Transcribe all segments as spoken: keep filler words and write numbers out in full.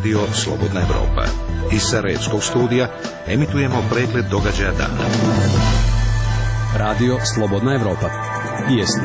Radio Slobodna Evropa. Iz Sarajevskog studija emitujemo pregled događaja dana. Radio Slobodna Evropa. Vijesti.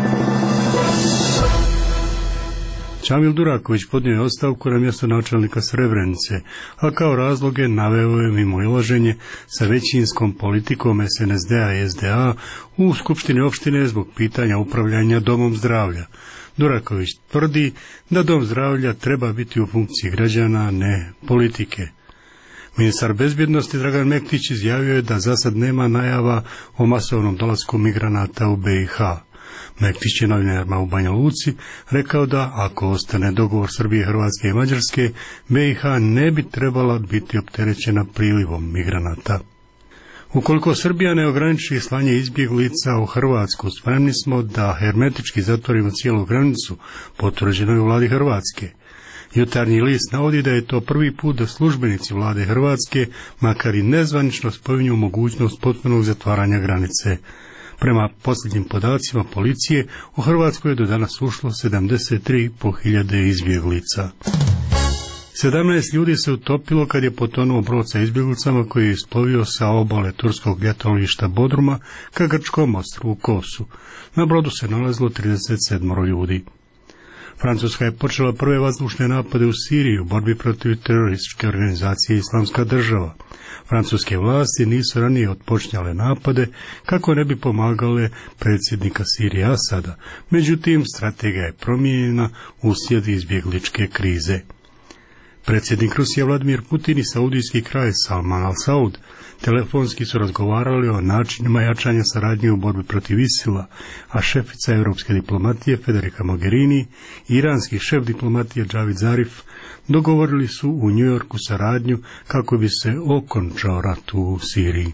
Čamil Duraković podnio je ostavku na mjesto načelnika Srebrenice, a kao razloge naveo je mimoilaženje sa većinskom politikom S N S D-a i S D A u Skupštini opštine zbog pitanja upravljanja domom zdravlja. Duraković tvrdi da dom zdravlja treba biti u funkciji građana, a ne politike. Ministar bezbjednosti Dragan Mektić izjavio je da za sad nema najava o masovnom dolasku migranata u B i H. Mektić je novinarima u Banja Luci rekao da ako ostane dogovor Srbije, Hrvatske i Mađarske, B i H ne bi trebala biti opterećena prilivom migranata. Ukoliko Srbija ne ograniči slanje izbjeglica u Hrvatsku, spremni smo da hermetički zatvorimo cijelu granicu, potvrđeno je u vladi Hrvatske. Jutarnji list navodi da je to prvi put da službenici vlade Hrvatske, makar i nezvanično, spominju mogućnost potpunog zatvaranja granice. Prema posljednjim podacima policije, u Hrvatskoj je do danas ušlo sedamdeset tri i po hiljade izbjeglica. sedamnaest ljudi se utopilo kad je potonuo brod sa izbjeglicama koji je isplovio sa obale turskog ljetališta Bodruma ka grčkom ostrvu Kosu. Na brodu se nalazilo trideset sedam ljudi. Francuska je počela prve vazdušne napade u Siriji u borbi protiv terorističke organizacije Islamska država. Francuske vlasti nisu ranije otpočnjale napade kako ne bi pomagale predsjednika Sirije Asada, međutim strategija je promijenjena uslijed izbjegličke krize. Predsjednik Rusije Vladimir Putin i saudijski kralj Salman Al Saud telefonski su razgovarali o načinima jačanja saradnje u borbi protiv Isila, a šefica europske diplomatije Federica Mogherini i iranski šef diplomatije Javid Zarif dogovorili su u Njujorku saradnju kako bi se okončao rat u Siriji.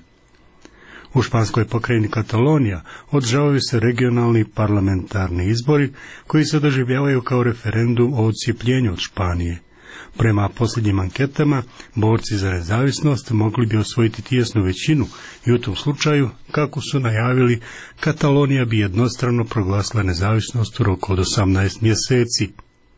U španskoj pokrajini Katalonija održavaju se regionalni parlamentarni izbori koji se doživljavaju kao referendum o odcijepljenju od Španije. Prema posljednjim anketama, borci za nezavisnost mogli bi osvojiti tijesnu većinu i u tom slučaju, kako su najavili, Katalonija bi jednostrano proglasila nezavisnost u roku od osamnaest mjeseci.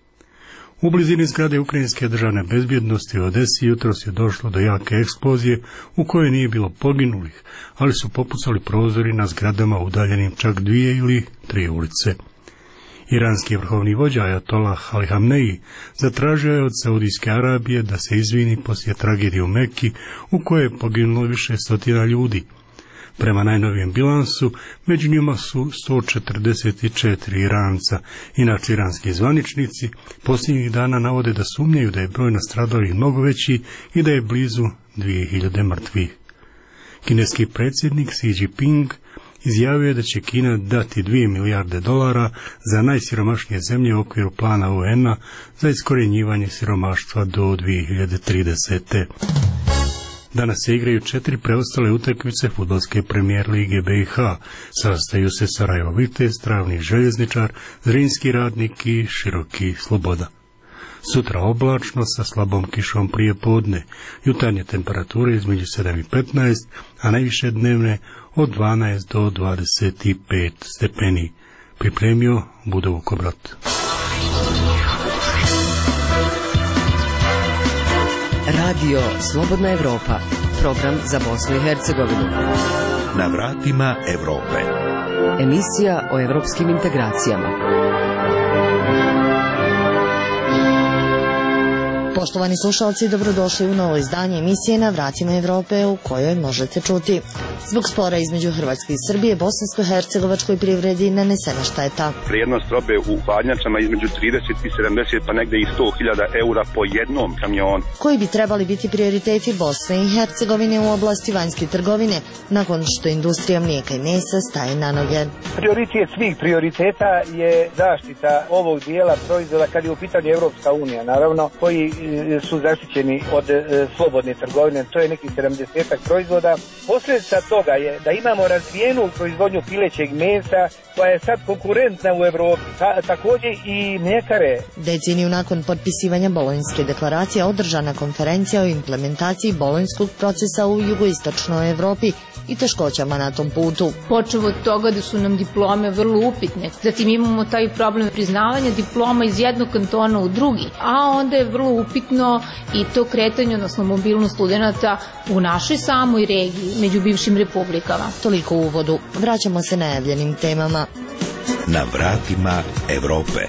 U blizini zgrade ukrajinske državne bezbjednosti u Odesi jutros je došlo do jake eksplozije u kojoj nije bilo poginulih, ali su popucali prozori na zgradama udaljenim čak dvije ili tri ulice. Iranski vrhovni vođa Ajatolah Ali Hamneji zatražio je od Saudijske Arabije da se izvini poslije tragedije u Mekki u kojoj je poginulo više stotina ljudi. Prema najnovijem bilansu, među njima su sto četrdeset četiri Iranca. Inače, iranski zvaničnici posljednjih dana navode da sumnjaju da je broj nastradalih mnogo veći i da je blizu dvije hiljade mrtvih. Kineski predsjednik Xi Jinping izjavio je da će Kina dati dvije milijarde dolara za najsiromašnije zemlje u okviru plana U N-a za iskorjenjivanje siromaštva do dvije hiljade tridesete. Danas se igraju četiri preostale utakmice fudbalske premijer lige B i H. Sastaju se Sarajevo Vitez, Travnik Željezničar, Zrinski Radnik i Široki Sloboda. Sutra oblačno sa slabom kišom prije podne, jutarnje temperature između sedam i petnaest, a najviše dnevne od dvanaest do dvadeset pet stepeni. Pripremio Budo Vukobrot. Radio Slobodna Evropa, program za Bosnu i Hercegovinu. Na vratima Evrope. Emisija o evropskim integracijama. Poštovani slušalci, dobrodošli u novo izdanje emisije Na vratima Evrope u kojoj možete čuti. Zbog spora između Hrvatske i Srbije, bosansko-hercegovačkoj privredi nanesena šteta. Vrijednost robe u hladnjačama između trideset i sedamdeset pa negde i sto hiljada eura po jednom kamionu. Koji bi trebali biti prioriteti Bosne i Hercegovine u oblasti vanjske trgovine nakon što industrija mlijeka i mesa staje na noge? Prioritet svih prioriteta je zaštita ovog dijela proizvoda kad je u pitanju Evropska unija, naravno, koji su zaštićeni od e, slobodne trgovine, to je nekih sedamdesetak proizvoda. Posljedica toga je da imamo razvijenu proizvodnju pilećeg mesa koja je sad konkurentna u Evropi, Ta, također i mljekare. Deceniju nakon potpisivanja Bolonjske deklaracije održana konferencija o implementaciji bolonjskog procesa u jugoistočnoj Evropi i teškoćama na tom putu. Počev od toga da su nam diplome vrlo upitne, zatim imamo taj problem priznavanja diploma iz jednog kantona u drugi, a onda je vrlo upitno upitno i to kretanje, odnosno mobilnost studenata u našoj samoj regiji, među bivšim republikama. Toliko u uvodu. Vraćamo se najavljenim temama. Na vratima Evrope.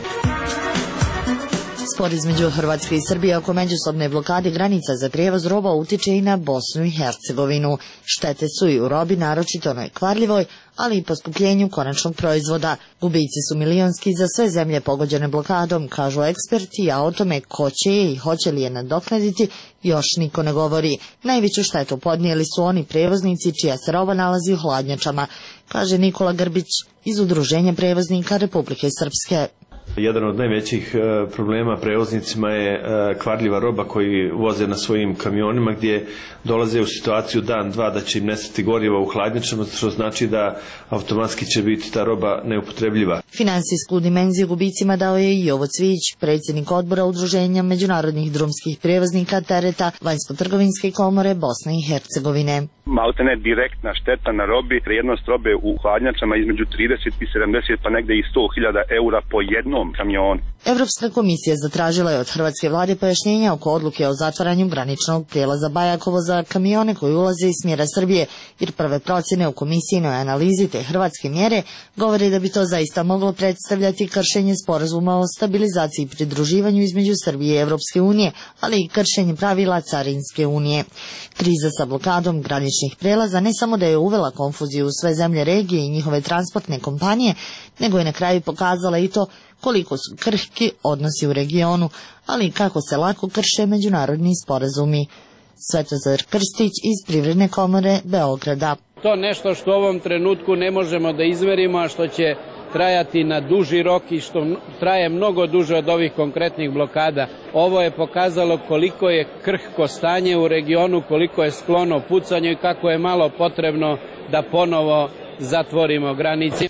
Spor između Hrvatske i Srbije oko međusobne blokade granica za prijevoz roba utiče i na Bosnu i Hercegovinu. Štete su i u robi, naročito onoj kvarljivoj, ali i poskupljenju konačnog proizvoda. Gubici su milionski za sve zemlje pogođene blokadom, kažu eksperti, a o tome ko će je i hoće li je nadoknaditi još niko ne govori. Najveću štetu podnijeli su oni prevoznici čija se roba nalazi u hladnjačama, kaže Nikola Grbić iz Udruženja prevoznika Republike Srpske. Jedan od najvećih problema prevoznicima je kvarljiva roba koji voze na svojim kamionima gdje dolaze u situaciju dan, dva da će im nestati goriva u hladnjačama, što znači da automatski će biti ta roba neupotrebljiva. Finansijsku dimenziju gubicima dao je i Jovo Cvijić, predsjednik odbora Udruženja međunarodnih drumskih prevoznika tereta Vanjsko-trgovinske komore Bosne i Hercegovine. Maltene direktna šteta na robi, vrijednost robe u hladnjačama između trideset i sedamdeset pa negde i sto hiljada eura po jednom kamionu. Evropska komisija zatražila je od hrvatske vlade pojašnjenja oko odluke o zatvaranju graničnog prijelaza Bajakovo za kamione koji ulaze iz smjera Srbije, jer prve procjene u komisijinoj analizi te hrvatske mjere govore da bi to zaista moglo predstavljati kršenje sporazuma o stabilizaciji i pridruživanju između Srbije i Evropske unije, ali i kršenje pravila Carinske unije. Kriza sa blokadom graničnih prijelaza ne samo da je uvela konfuziju u sve zemlje regije i njihove transportne kompanije, nego je na kraju pokazala i to koliko su krhki odnosi u regionu, ali i kako se lako krše međunarodni sporazumi. Svetozar Krstić iz Privredne komore Beograda. To nešto što u ovom trenutku ne možemo da izmerimo, a što će trajati na duži rok i što traje mnogo duže od ovih konkretnih blokada. Ovo je pokazalo koliko je krhko stanje u regionu, koliko je sklono pucanju i kako je malo potrebno da ponovo zatvorimo granice.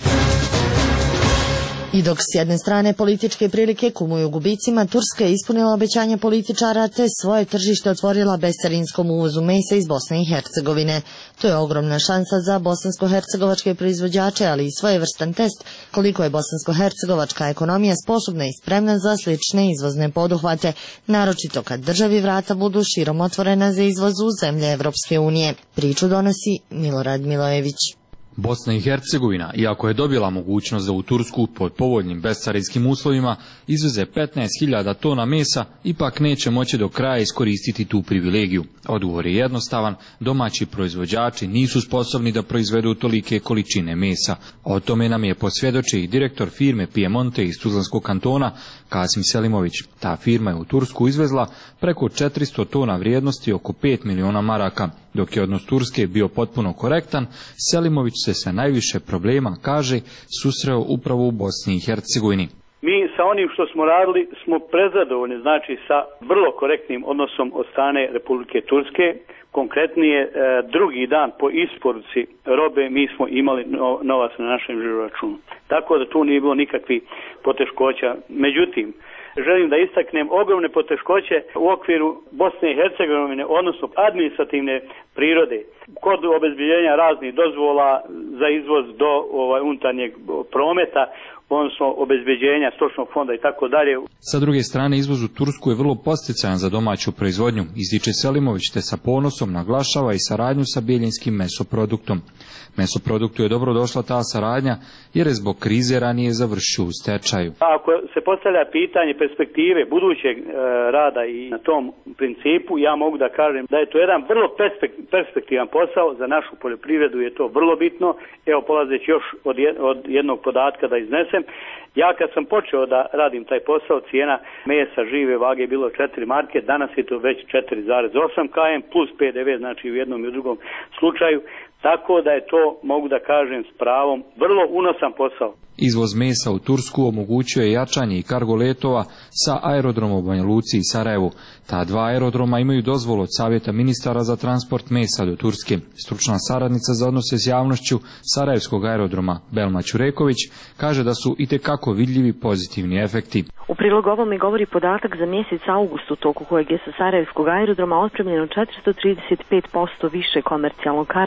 I dok s jedne strane političke prilike kumuju gubicima, Turska je ispunila obećanja političara te svoje tržište otvorila bescarinskom uvozu mesa iz Bosne i Hercegovine. To je ogromna šansa za bosansko-hercegovačke proizvođače, ali i svojevrstan test koliko je bosansko-hercegovačka ekonomija sposobna i spremna za slične izvozne poduhvate, naročito kad državi vrata budu širom otvorena za izvoz u zemlje Evropske unije. Priču donosi Milorad Milojević. Bosna i Hercegovina, iako je dobila mogućnost da u Tursku pod povoljnim bescarinskim uslovima izveze petnaest hiljada tona mesa, ipak neće moći do kraja iskoristiti tu privilegiju. Odgovor je jednostavan, domaći proizvođači nisu sposobni da proizvedu tolike količine mesa. O tome nam je posvjedočio i direktor firme Piemonte iz Tuzlanskog kantona, Kasim Selimović. Ta firma je u Tursku izvezla preko četiristo tona vrijednosti oko pet miliona maraka. Dok je odnos Turske bio potpuno korektan, Selimović se sa najviše problema, kaže, susreo upravo u Bosni i Hercegovini. Mi sa onim što smo radili smo prezadovoljni, znači sa vrlo korektnim odnosom od strane Republike Turske. Konkretnije, drugi dan po isporuci robe mi smo imali novac na našem žiroračunu. Tako da tu nije bilo nikakvih poteškoća. Međutim, želim da istaknem ogromne poteškoće u okviru Bosne i Hercegovine, odnosno administrativne prirode, kod obezbiljenja raznih dozvola za izvoz do ovaj, unutarnjeg prometa, odnosno obezbeđenja stočnog fonda i tako dalje. Sa druge strane, izvoz u Tursku je vrlo posticajan za domaću proizvodnju, ističe Selimović, te sa ponosom naglašava i saradnju sa beljinskim mesoproduktom. Mesoproduktu je dobro došla ta saradnja jer je zbog krize ranije završio u stečaju. Ako se postavlja pitanje perspektive budućeg e, rada i na tom principu, ja mogu da kažem da je to jedan vrlo perspektivan posao, za našu poljoprivredu je to vrlo bitno. Evo, polazeći još od, jed, od jednog podatka da iznesem, ja kad sam počeo da radim taj posao, cijena mesa žive vage je bilo četiri marke, danas je to već četiri zarez osam km plus P D V, znači u jednom i u drugom slučaju. Tako da je to, mogu da kažem s pravom, vrlo unosan posao. Izvoz mesa u Tursku omogućuje jačanje i kargo letova sa aerodroma u Banja Luci i Sarajevu. Ta dva aerodroma imaju dozvolu od Savjeta ministara za transport mesa do Turske. Stručna saradnica za odnose s javnošću Sarajevskog aerodroma Belma Ćureković kaže da su itekako vidljivi pozitivni efekti. U prilog ovome govori podatak za mjesec august, u toku kojeg je sa Sarajevskog aerodroma otpremljeno četiristo trideset pet posto više komercijalnog karga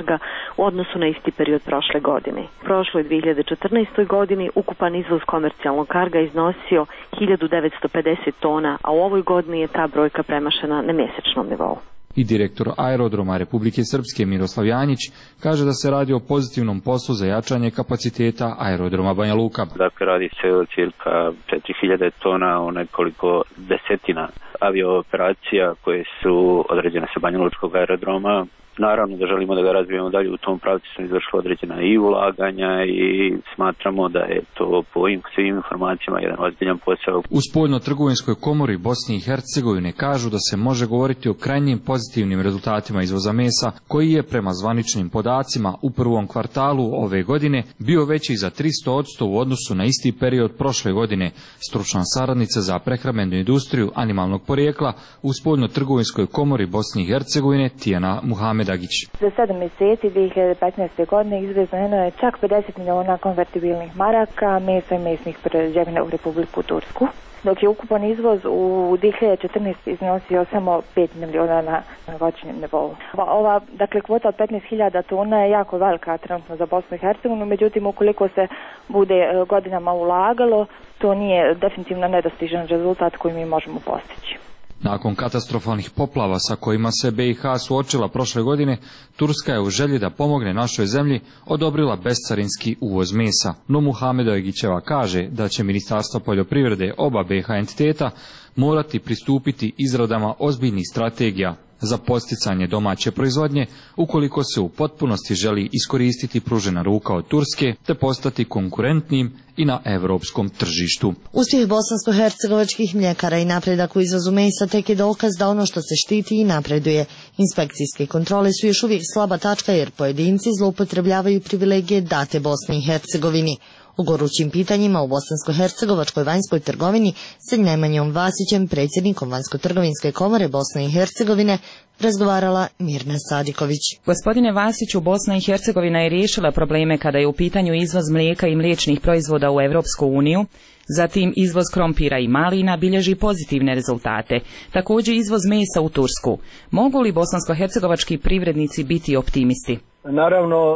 u odnosu na isti period prošle godine. U prošloj dvije hiljade četrnaestoj godini ukupan izvoz komercijalnog karga iznosio hiljadu devetsto pedeset tona, a u ovoj godini je ta brojka premašena na mjesečnom nivou. I direktor Aerodroma Republike Srpske Miroslav Janjić kaže da se radi o pozitivnom poslu za jačanje kapaciteta Aerodroma Banja Luka. Dakle, radi se o cirka četiri hiljade tona, o nekoliko desetina aviooperacija koje su određene sa Banja Lučkog aerodroma. Naravno da želimo da ga razvijemo dalje u tom pravcu, su izvršila određena i ulaganja i smatramo da je to po svim informacijama jedan ozbiljan posao. U Spoljno-trgovinskoj komori Bosne i Hercegovine kažu da se može govoriti o krajnjim pozitivnim rezultatima izvoza mesa, koji je prema zvaničnim podacima u prvom kvartalu ove godine bio veći za tristo posto u odnosu na isti period prošle godine. Stručna saradnica za prehrambenu industriju animalnog porijekla u Spoljno-trgovinskoj komori Bosne i Hercegovine Tijana Muhamed. Za sedam mjeseci dvije hiljade petnaeste. godine izvezeno je čak pedeset miliona konvertibilnih maraka mesa i mesnih prerađevina u Republiku Tursku, dok je ukupan izvoz u dvije hiljade četrnaeste. iznosio samo pet miliona na godišnjem nivou. Ova dakle, kvota od petnaest hiljada tona je jako velika trenutno za Bosnu i Hercegovinu, međutim ukoliko se bude godinama ulagalo, to nije definitivno nedostižan rezultat koji mi možemo postići. Nakon katastrofalnih poplava sa kojima se B i H suočila prošle godine, Turska je u želji da pomogne našoj zemlji odobrila bescarinski uvoz mesa. No Muhamedovićeva kaže da će Ministarstvo poljoprivrede oba B i H entiteta morati pristupiti izradama ozbiljnih strategija za posticanje domaće proizvodnje ukoliko se u potpunosti želi iskoristiti pružena ruka od Turske te postati konkurentnim i na europskom tržištu. Uspjeh bosansko-hercegovačkih mljekara i napredak u izvozu mesa tek je dokaz da ono što se štiti i napreduje. Inspekcijske kontrole su još uvijek slaba tačka jer pojedinci zloupotrebljavaju privilegije date Bosni i Hercegovini. O gorućim pitanjima u bosansko-hercegovačkoj vanjskoj trgovini sa Nemanjom Vasićem, predsjednikom Vanjsko-trgovinske komore Bosne i Hercegovine, razgovarala Mirna Sadiković. Gospodine Vasiću, Bosna i Hercegovina je riješila probleme kada je u pitanju izvoz mlijeka i mliječnih proizvoda u Europsku uniju, zatim izvoz krompira i malina bilježi pozitivne rezultate, također izvoz mesa u Tursku. Mogu li bosansko-hercegovački privrednici biti optimisti? Naravno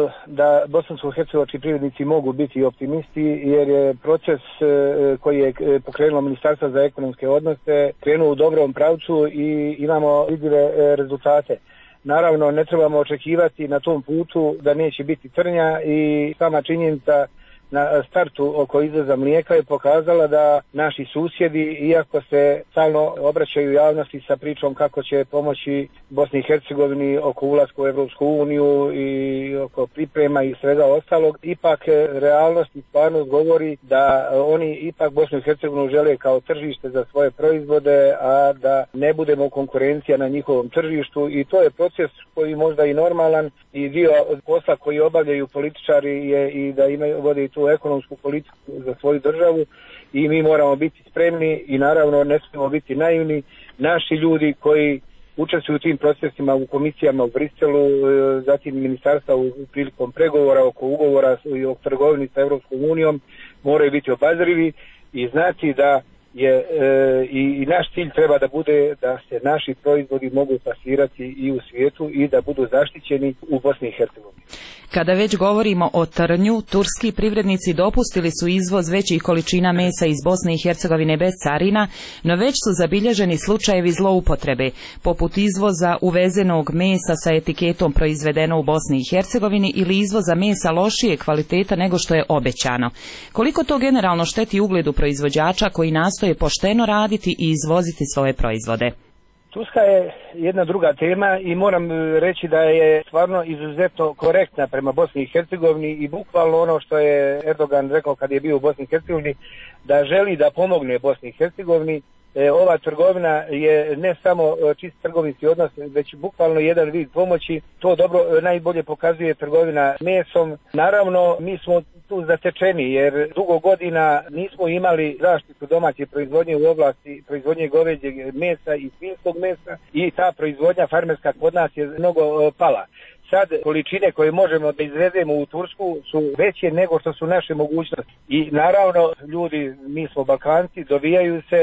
da bosansko-hercegovački privrednici mogu biti optimisti jer je proces koji je pokrenulo Ministarstvo za ekonomske odnose krenuo u dobrom pravcu i imamo vidljive rezultate. Naravno ne trebamo očekivati na tom putu da neće biti trnja i sama činjenica na startu oko izvoza mlijeka je pokazala da naši susjedi, iako se stalno obraćaju javnosti sa pričom kako će pomoći Bosni i Hercegovini oko ulaska u Europsku uniju i oko priprema i svega ostalog, ipak realnost i stvarnost govori da oni ipak Bosnu i Hercegovinu žele kao tržište za svoje proizvode, a da ne budemo konkurencija na njihovom tržištu i to je proces koji možda i normalan i dio posla koji obavljaju političari je i da imaju vode tu ekonomsku politiku za svoju državu i mi moramo biti spremni i naravno ne smijemo biti naivni. Naši ljudi koji učestvuju u tim procesima u komisijama u Briselu, zatim ministarstva u prilikom pregovora oko ugovora i o trgovini sa Europskom unijom moraju biti obazrivi i znati da je e, i, i naš cilj treba da bude da se naši proizvodi mogu plasirati i u svijetu i da budu zaštićeni u Bosni i Hercegovini. Kada već govorimo o trnju, turski privrednici dopustili su izvoz većih količina mesa iz Bosne i Hercegovine bez carina, no već su zabilježeni slučajevi zloupotrebe, poput izvoza uvezenog mesa sa etiketom proizvedeno u Bosni i Hercegovini ili izvoza mesa lošije kvaliteta nego što je obećano. Koliko to generalno šteti ugledu proizvođača koji nastoje pošteno raditi i izvoziti svoje proizvode? Turska je jedna druga tema i moram reći da je stvarno izuzetno korektna prema Bosni i Hercegovini i bukvalno ono što je Erdogan rekao kad je bio u Bosni i Hercegovini, da želi da pomogne Bosni i Hercegovini. E, ova trgovina je ne samo čist trgovinski odnos, već bukvalno jedan vid pomoći. To dobro najbolje pokazuje trgovina mesom. Naravno, mi smo tu zatečeni jer dugo godina nismo imali zaštitu domaće proizvodnje u oblasti proizvodnje goveđeg mesa i svinjskog mesa i ta proizvodnja farmerska kod nas je mnogo pala. Sad količine koje možemo da izvezemo u Tursku su veće nego što su naše mogućnosti. I naravno ljudi, mi smo Balkanci, dovijaju se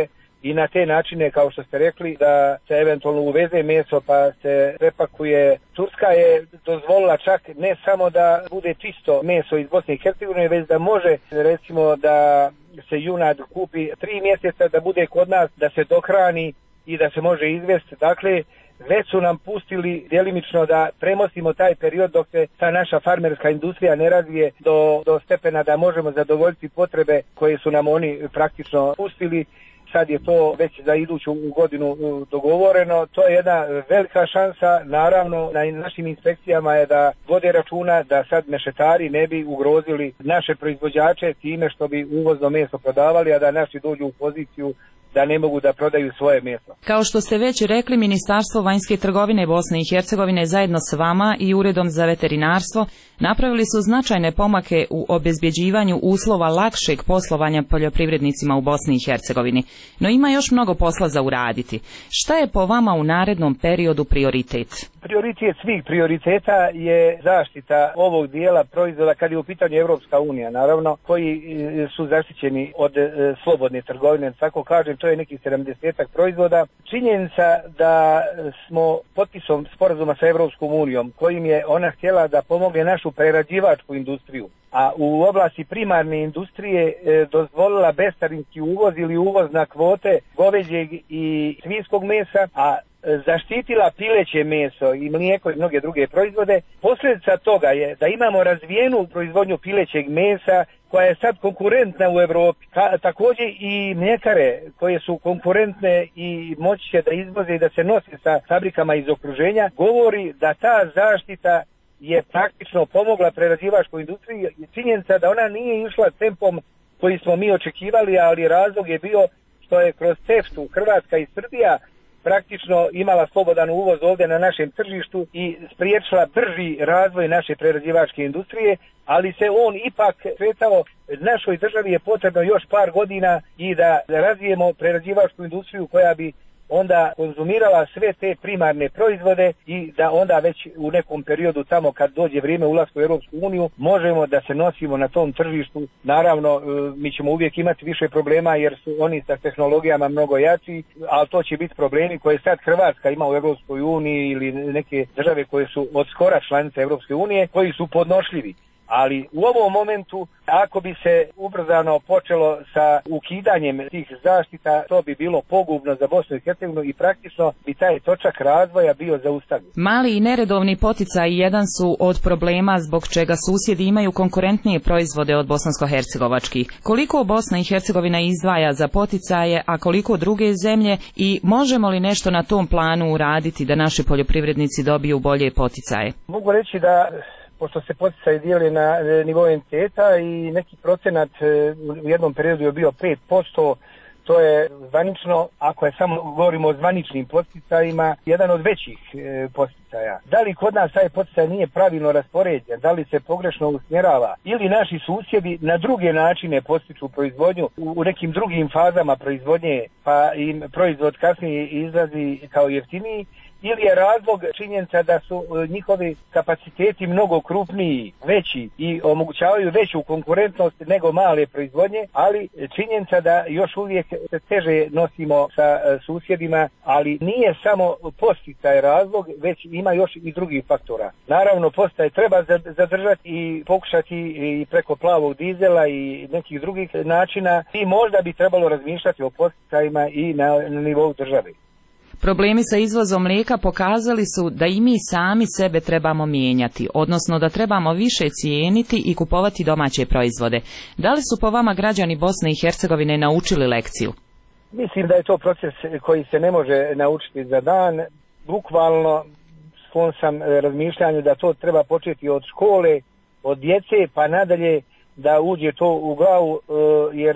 i na te načine, kao što ste rekli, da se eventualno uveze meso pa se prepakuje. Turska je dozvolila čak ne samo da bude čisto meso iz Bosne i Hercegovine, već da može, recimo, da se junad kupi tri mjeseca, da bude kod nas, da se dohrani i da se može izvesti. Dakle, već su nam pustili djelimično da premostimo taj period dok se ta naša farmerska industrija ne razvije do, do stepena da možemo zadovoljiti potrebe koje su nam oni praktično pustili. Sad je to već za iduću godinu dogovoreno. To je jedna velika šansa. Naravno, na našim inspekcijama je da vode računa da sad mešetari ne bi ugrozili naše proizvođače time što bi uvozno meso prodavali, a da naši dođu u poziciju da ne mogu da prodaju svoje meso. Kao što ste već rekli, Ministarstvo vanjske trgovine Bosne i Hercegovine zajedno s vama i Uredom za veterinarstvo napravili su značajne pomake u obezbjeđivanju uslova lakšeg poslovanja poljoprivrednicima u Bosni i Hercegovini. No ima još mnogo posla za uraditi. Šta je po vama u narednom periodu prioritet? Prioritet svih prioriteta je zaštita ovog dijela proizvoda kad je u pitanju Evropska unija, naravno, koji su zaštićeni od e, slobodne trgovine, tako kažem, to je nekih sedamdesetak proizvoda. Činjenica da smo potpisom sporazuma sa Evropskom unijom, kojim je ona htjela da pomogne našu prerađivačku industriju, a u oblasti primarne industrije e, dozvolila bescarinski uvoz ili uvoz na kvote goveđeg i svinjskog mesa, a zaštitila pileće meso i mlijeko i mnoge druge proizvode. Posljedica toga je da imamo razvijenu proizvodnju pilećeg mesa koja je sad konkurentna u Europi. Ka, također i mljekare koje su konkurentne i moći će da izvoze i da se nose sa fabrikama iz okruženja, govori da ta zaštita je praktično pomogla prerađivačkoj industriji. Činjenica da ona nije išla tempom koji smo mi očekivali, ali razlog je bio što je kroz CEFTA-u Hrvatska i Srbija praktično imala slobodan uvoz ovdje na našem tržištu i spriječila brži razvoj naše prerađivačke industrije, ali se on ipak kretao. Našoj državi je potrebno još par godina i da razvijemo prerađivačku industriju koja bi onda konzumirala sve te primarne proizvode i da onda već u nekom periodu tamo kad dođe vrijeme ulaska u Europsku uniju možemo da se nosimo na tom tržištu. Naravno, mi ćemo uvijek imati više problema jer su oni sa tehnologijama mnogo jači, ali to će biti problemi koje sad Hrvatska ima u Europskoj uniji ili neke države koje su od skora članice Europske unije koji su podnošljivi. Ali u ovom momentu, ako bi se ubrzano počelo sa ukidanjem tih zaštita, to bi bilo pogubno za Bosnu i Hercegovinu i praktično bi taj točak razvoja bio zaustavljen. Mali i neredovni poticaji jedan su od problema zbog čega susjedi imaju konkurentnije proizvode od bosansko-hercegovačkih. Koliko Bosna i Hercegovina izdvaja za poticaje, a koliko druge zemlje, i možemo li nešto na tom planu uraditi da naši poljoprivrednici dobiju bolje poticaje? Mogu reći da pošto se poticaji dijeli na nivou entiteta i neki procenat u jednom periodu je bio pet posto, to je zvanično, ako je samo govorimo o zvaničnim poticajima, jedan od većih e, poticaja. Da li kod nas taj poticaj nije pravilno raspoređen, da li se pogrešno usmjerava ili naši susjedi na druge načine postiču proizvodnju u, u nekim drugim fazama proizvodnje pa im proizvod kasnije izlazi kao jeftiniji, ili je razlog činjenica da su njihovi kapaciteti mnogo krupniji, veći i omogućavaju veću konkurentnost nego male proizvodnje, ali činjenica da još uvijek se teže nosimo sa susjedima, ali nije samo posticaj razlog, već ima još i drugih faktora. Naravno, posticaj treba zadržati i pokušati i preko plavog dizela i nekih drugih načina i možda bi trebalo razmišljati o posticajima i na, na nivou države. Problemi sa izvozom mlijeka pokazali su da i mi sami sebe trebamo mijenjati, odnosno da trebamo više cijeniti i kupovati domaće proizvode. Da li su po vama građani Bosne i Hercegovine naučili lekciju? Mislim da je to proces koji se ne može naučiti za dan. Bukvalno sklon sam razmišljanju da to treba početi od škole, od djece pa nadalje da uđe to u glavu, jer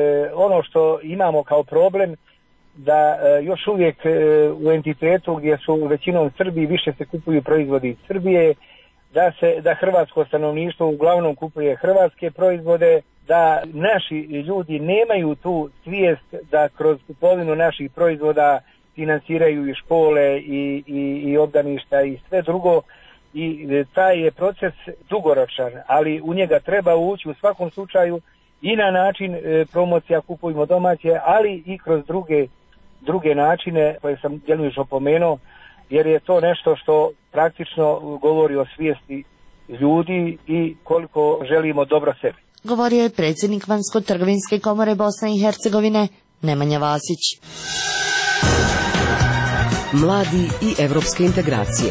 ono što imamo kao problem da e, još uvijek e, u entitetu gdje su većinom Srbi više se kupuju proizvodi iz Srbije, da se da hrvatsko stanovništvo uglavnom kupuje hrvatske proizvode, da naši ljudi nemaju tu svijest da kroz kupovinu naših proizvoda financiraju i škole i, i, i obdaništa i sve drugo. I e, taj je proces dugoročan, ali u njega treba ući u svakom slučaju i na način e, promocija kupujmo domaće, ali i kroz druge, druge načine koje sam djelomično pomenuo, jer je to nešto što praktično govori o svijesti ljudi i koliko želimo dobro sebi. Govorio je predsjednik Vanjsko-trgovinske komore Bosne i Hercegovine Nemanja Vasić. Mladi i evropske integracije.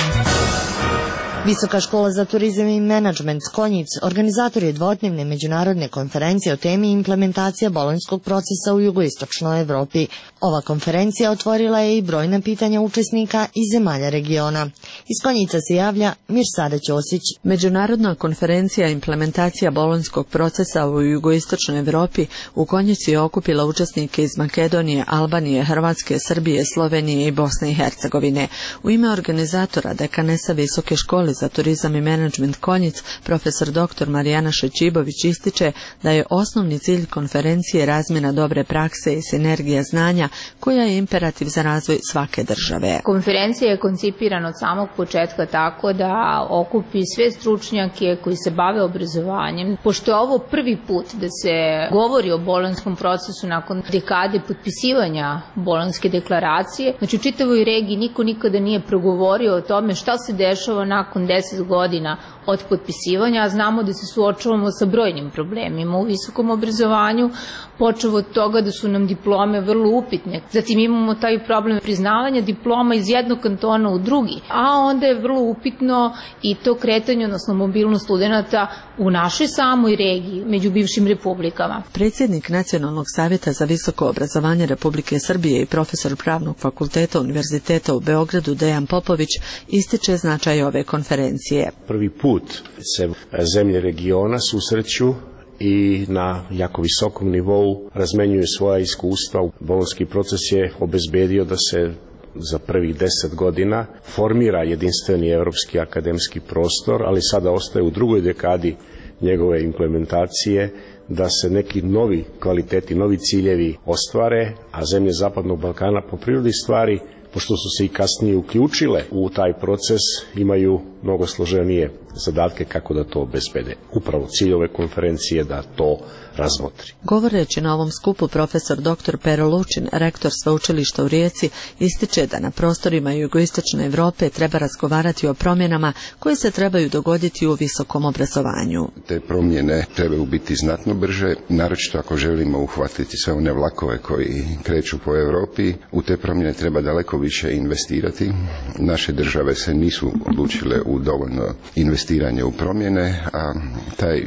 Visoka škola za turizam i menadžment Konjic organizator je dvodnevne međunarodne konferencije o temi implementacija bolonjskog procesa u jugoistočnoj Evropi. Ova konferencija otvorila je i brojna pitanja učesnika iz zemalja regiona. Iz Konjica se javlja Mirsada Ćosić. Međunarodna konferencija implementacija bolonjskog procesa u jugoistočnoj Evropi u Konjicu je okupila učesnike iz Makedonije, Albanije, Hrvatske, Srbije, Slovenije i Bosne i Hercegovine. U ime organizatora dekanesa Visoke škole za turizam i menadžment Konjic, profesor doktor Marijana Šećibović ističe da je osnovni cilj konferencije razmjena dobre prakse i sinergija znanja koja je imperativ za razvoj svake države. Konferencija je koncipirana od samog početka tako da okupi sve stručnjake koji se bave obrazovanjem. Pošto je ovo prvi put da se govori o bolonjskom procesu nakon dekade potpisivanja bolonjske deklaracije, znači u čitavoj regiji niko nikada nije progovorio o tome šta se dešava nakon deset godina od potpisivanja, a znamo da se suočavamo sa brojnim problemima u visokom obrazovanju, počev od toga da su nam diplome vrlo upitne. Zatim imamo taj problem priznavanja diploma iz jednog kantona u drugi, a onda je vrlo upitno i to kretanje, odnosno mobilnost studenata u našoj samoj regiji, među bivšim republikama. Predsjednik Nacionalnog savjeta za visoko obrazovanje Republike Srbije i profesor Pravnog fakulteta Univerziteta u Beogradu Dejan Popović ističe značaj ove konferencije. Prvi put se zemlje regiona susreću i na jako visokom nivou razmenjuju svoja iskustva. Bolonjski proces je obezbedio da se za prvih deset godina formira jedinstveni europski akademski prostor, ali sada ostaje u drugoj dekadi njegove implementacije da se neki novi kvaliteti, novi ciljevi ostvare, a zemlje Zapadnog Balkana po prirodi stvari, pošto su se i kasnije uključile u taj proces, imaju mnogo složenije zadatke kako da to obezbede. Upravo cilj ove konferencije da to razmotri. Govoreći na ovom skupu, profesor doktor Pero Lučin, rektor sveučilišta u Rijeci, ističe da na prostorima jugoistočne Evrope treba razgovarati o promjenama koje se trebaju dogoditi u visokom obrazovanju. Te promjene trebaju biti znatno brže, naročito ako želimo uhvatiti sve one vlakove koji kreću po Europi. U te promjene treba daleko više investirati. Naše države se nisu odlučile u dovoljno investiranje u promjene, a taj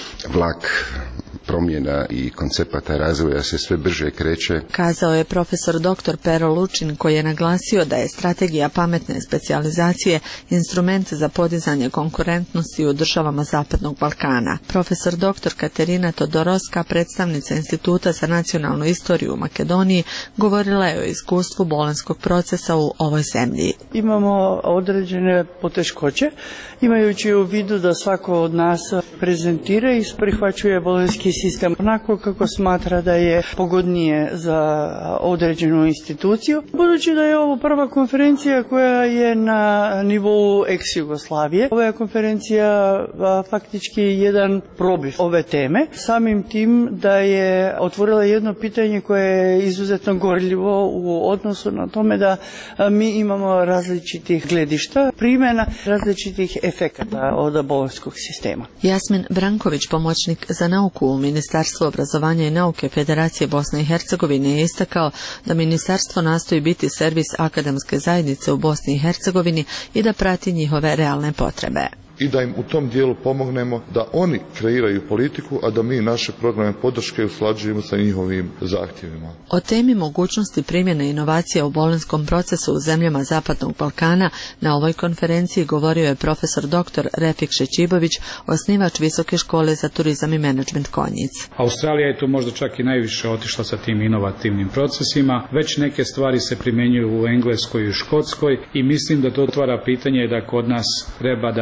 vlak promjena i koncepata razvoja se sve brže kreće. Kazao je profesor doktor Pero Lučin, koji je naglasio da je strategija pametne specijalizacije instrument za podizanje konkurentnosti u državama Zapadnog Balkana. Profesor doktor Katerina Todorovska, predstavnica Instituta za nacionalnu istoriju u Makedoniji, govorila je o iskustvu bolonjskog procesa u ovoj zemlji. Imamo određene poteškoće, imajući u vidu da svako od nas prezentira i prihvaćuje bolonjski sistem onako kako smatra da je pogodnije za određenu instituciju. Budući da je ovo prva konferencija koja je na nivou ex-Jugoslavije, ova je konferencija a, faktički jedan probir ove teme, samim tim da je otvorila jedno pitanje koje je izuzetno gorljivo u odnosu na tome da a, mi imamo različitih gledišta, primjena različitih efekata od bolonjskog sistema. Jasmin Branković, pomoćnik za nauku u Ministarstvu obrazovanja i nauke Federacije Bosne i Hercegovine, je istakao da ministarstvo nastoji biti servis akademske zajednice u Bosni i Hercegovini i da prati njihove realne potrebe. I da im u tom dijelu pomognemo da oni kreiraju politiku, a da mi naše programe podrške usklađujemo sa njihovim zahtjevima. O temi mogućnosti primjene inovacija u bolonjskom procesu u zemljama Zapadnog Balkana na ovoj konferenciji govorio je profesor doktor Refik Šećibović, osnivač Visoke škole za turizam i menadžment Konjic. Australija je tu možda čak i najviše otišla sa tim inovativnim procesima. Već neke stvari se primjenjuju u Engleskoj i u Škotskoj i mislim da to otvara pitanje da kod nas treba da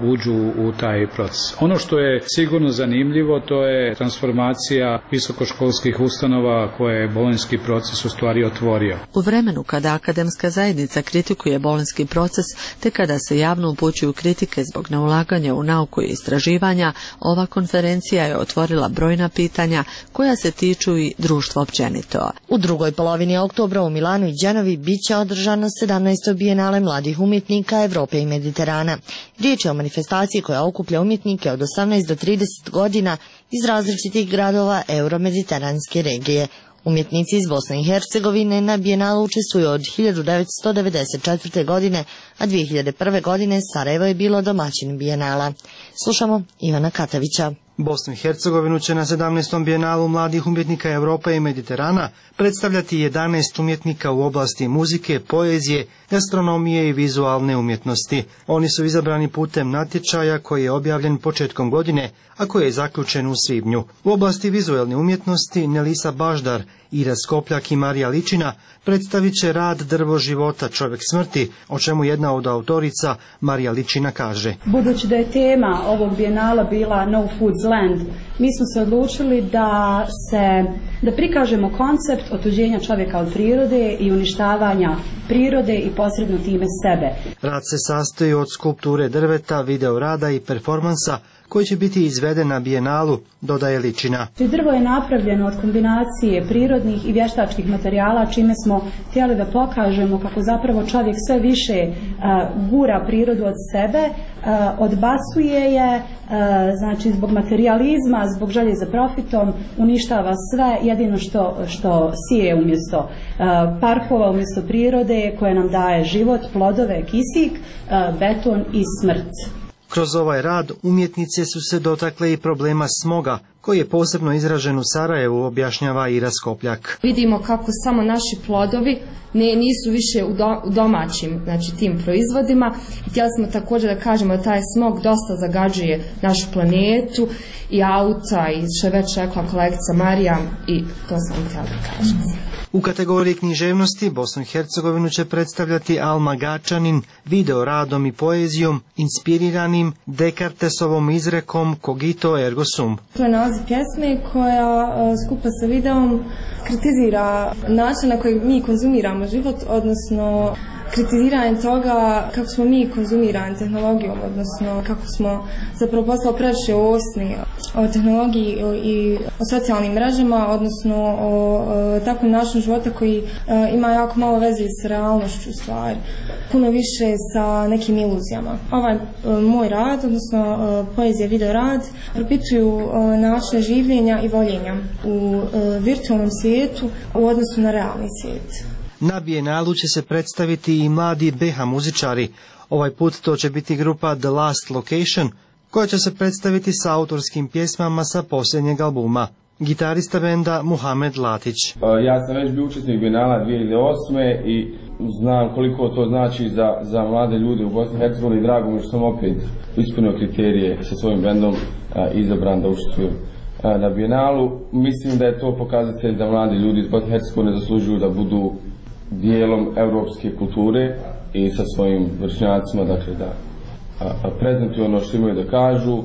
uđu u taj proces. Ono što je sigurno zanimljivo, to je transformacija visokoškolskih ustanova koje je bolonjski proces u stvari otvorio. U vremenu kada akademska zajednica kritikuje bolonjski proces, te kada se javno upućuju kritike zbog neulaganja u nauku i istraživanja, ova konferencija je otvorila brojna pitanja koja se tiču i društva općenito. U drugoj polovini oktobra u Milanu i Genovi bit će održano sedamnaesto bijenale mladih umjetnika Evrope i Mediterana. Riječ je o manifestaciji koja okuplja umjetnike od osamnaest do trideset godina iz različitih gradova euromediteranske regije. Umjetnici iz Bosne i Hercegovine na bijenalu učestvuju od hiljadu devetsto devedeset četvrte. godine, a dvije hiljade prve. godine Sarajevo je bilo domaćin bijenala. Slušamo Ivana Katavića. Bosnu i Hercegovinu će na sedamnaestom bijenalu mladih umjetnika Evrope i Mediterana predstavljati jedanaest umjetnika u oblasti muzike, poezije, gastronomije i vizualne umjetnosti. Oni su izabrani putem natječaja koji je objavljen početkom godine, a koji je zaključen u svibnju. U oblasti vizualne umjetnosti Nelisa Baždar, Ira Skopljak i Marija Ličina predstavit će rad Drvo života, čovjek smrti, o čemu jedna od autorica Marija Ličina kaže. Budući da je tema ovog bijenala bila No Food's Land, mi smo se odlučili da se da prikažemo koncept otuđenja čovjeka od prirode i uništavanja prirode i posredno time sebe. Rad se sastoji od skulpture drveta, video rada i performansa koji će biti izveden na bijenalu, dodaje Ličina. Drvo je napravljeno od kombinacije prirodnih i vještačkih materijala, čime smo htjeli da pokažemo kako zapravo čovjek sve više uh, gura prirodu od sebe, uh, odbacuje je, uh, znači zbog materijalizma, zbog želje za profitom, uništava sve, jedino što, što sije umjesto uh, parkova, umjesto prirode koje nam daje život, plodove, kisik, uh, beton i smrt. Kroz ovaj rad umjetnice su se dotakle i problema smoga, koji je posebno izražen u Sarajevu, objašnjava Ira Skopljak. Vidimo kako samo naši plodovi ne, nisu više u, do, u domaćim, znači, tim proizvodima. Htjeli smo također da kažemo da taj smog dosta zagađuje našu planetu i auta i što je već rekla kolegica Marija i to sam htjela da kažem. U kategoriji književnosti Bosnu i Hercegovinu će predstavljati Alma Gačanin video radom i poezijom inspiriranim Dekartesovom izrekom Cogito ergo sum. To je naziv pjesme koja skupa sa videom kritizira način na koji mi konzumiramo život, odnosno kritiziranje toga kako smo mi konzumirani tehnologijom, odnosno kako smo zapravo postali previše osni o tehnologiji i o socijalnim mrežama, odnosno o, o takvom načinu života koji e, ima jako malo veze s realnošću stvari, puno više sa nekim iluzijama. Ovaj e, moj rad, odnosno e, poezija, video rad, propituju e, načine življenja i voljenja u e, virtualnom svijetu u odnosu na realni svijet. Na bijenalu će se predstaviti i mladi B H muzičari. Ovaj put to će biti grupa The Last Location, koja će se predstaviti sa autorskim pjesmama sa posljednjeg albuma. Gitarista benda Muhamed Latić. Ja sam već bio učesnik bijenala dvije hiljade osme i znam koliko to znači za, za mlade ljude u Bosni i Hercegovini i drago mi što sam opet ispunio kriterije sa svojim bendom izabran da učestvujem na bijenalu. Mislim da je to pokazatelj da mladi ljudi iz Bosne i Hercegovine zaslužuju da budu dijelom europske kulture i sa svojim vršnjacima, dakle da a, a prezentuju ono što imaju da kažu.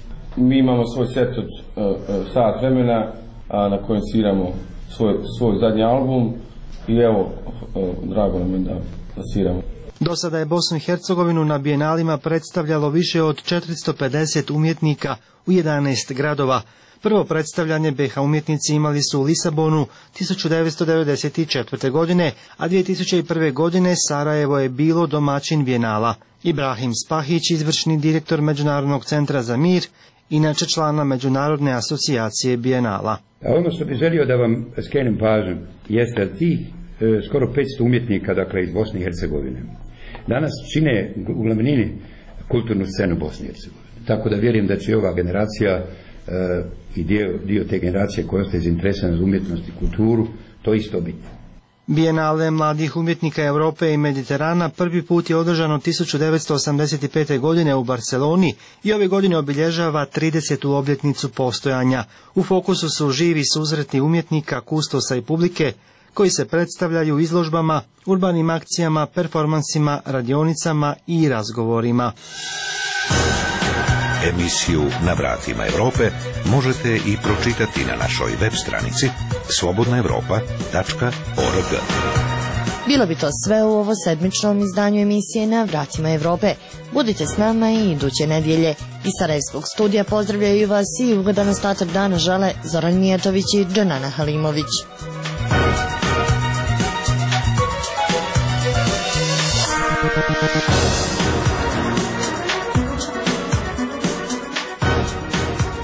Mi imamo svoj set od a, a, sat vremena a, na kojem sviramo svoj, svoj zadnji album i evo, a, drago nam je da, da sviramo. Do sada je Bosnu i Hercegovinu na bijenalima predstavljalo više od četiristo pedeset umjetnika u jedanaest gradova. Prvo predstavljanje B H umjetnici imali su u Lisabonu tisuću devetsto devedeset četvrte. godine, a dvije tisuće prve. godine Sarajevo je bilo domaćin bijenala. Ibrahim Spahić, izvršni direktor Međunarodnog centra za mir, inače člana Međunarodne asocijacije bijenala. A ono što bih želio da vam skrenem pažnju jeste da tih e, skoro petsto umjetnika, dakle iz Bosne i Hercegovine, danas čine u glavnini kulturnu scenu Bosne i Hercegovine. Tako da vjerujem da će ova generacija e, i dio, dio te generacije koja ostaje zainteresirana za umjetnost i kulturu to isto biti. Bijenale mladih umjetnika Europe i Mediterana prvi put je održano tisuću devetsto osamdeset pete. godine u Barceloni i ove godine obilježava tridesetu obljetnicu postojanja. U fokusu su živi susreti umjetnika, kustosa i publike koji se predstavljaju izložbama, urbanim akcijama, performansima, radionicama i razgovorima. Emisiju Na vratima Evrope možete i pročitati na našoj web stranici slobodna evropa tačka org. Bilo bi to sve u ovo sedmičnom izdanju emisije Na vratima Evrope. Budite s nama i iduće nedjelje. Iz Sarajevskog studija pozdravljaju vas i ugodan ostatak dana žele Zoran Mijatović i Džanana Halimović.